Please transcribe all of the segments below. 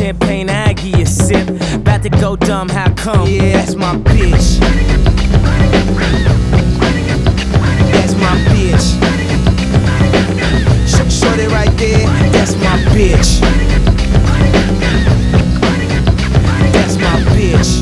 champagne, I give you a sip. About to go dumb, how come? Yeah, that's my bitch. That's my bitch. Shorty right there, that's my bitch. That's my bitch.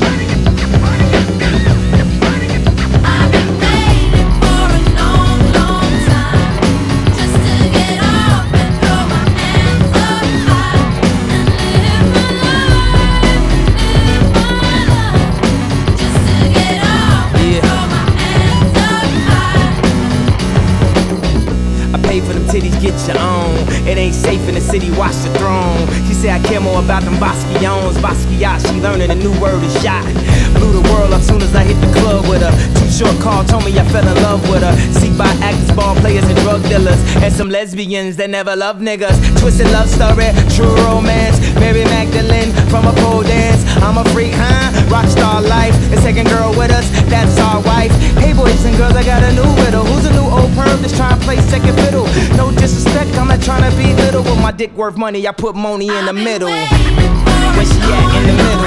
For them titties, get your own. It ain't safe in the city, watch the throne. She said I care more about them Basquions. Basquiat, she learning a new word is shot. Blew the world up soon as I hit the club with her. Too short call, told me I fell in love with her. Seek by actors, ball players, and drug dealers. And some lesbians that never love niggas. Twisted love story, true romance. Mary Magdalene from a pole dance. I'm a freak, huh? Rockstar life. The second girl with us, that's our wife. Hey boys and girls, I got a new riddle. Who's a new old perv that's trying to play second fiddle? No disrespect, I'm not trying to be little. With my dick worth money, I put Moni in the middle. Where she at in the middle?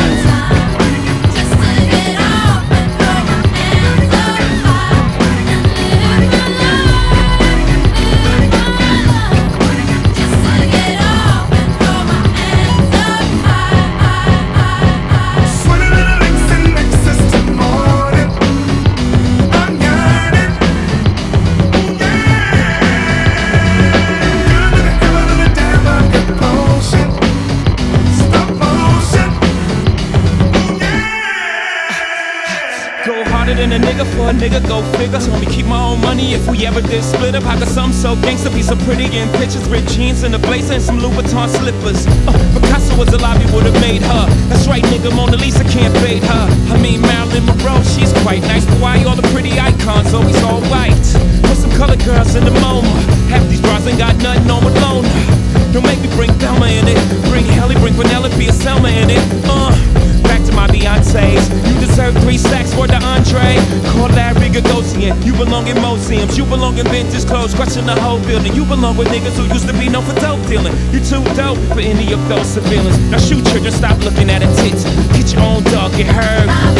Go harder than a nigga for a nigga, go figure. Told me keep my own money if we ever did split up. I got some so gangsta, be so pretty in pictures. Ripped jeans and a blazer and some Louboutin slippers. Picasso was alive, he would've made her. That's right, nigga, Mona Lisa can't fade her. I mean Marilyn Monroe, she's quite nice. But why all the pretty icons always all white? Put some colored girls in the MoMA. Half these bras ain't got nothing on with Lona. Don't make me bring Thelma in it. Bring Halle, bring Penelope, a Selma in it. Back to my Beyonce's. You deserve 3 stacks for the entree. Call Larry Gagosian. You belong in museums. You belong in vintage clothes. Question the whole building. You belong with niggas who used to be known for dope dealing. You too dope for any of those civilians. Now shoot children, stop looking at her tits. Get your own dog, get hurt.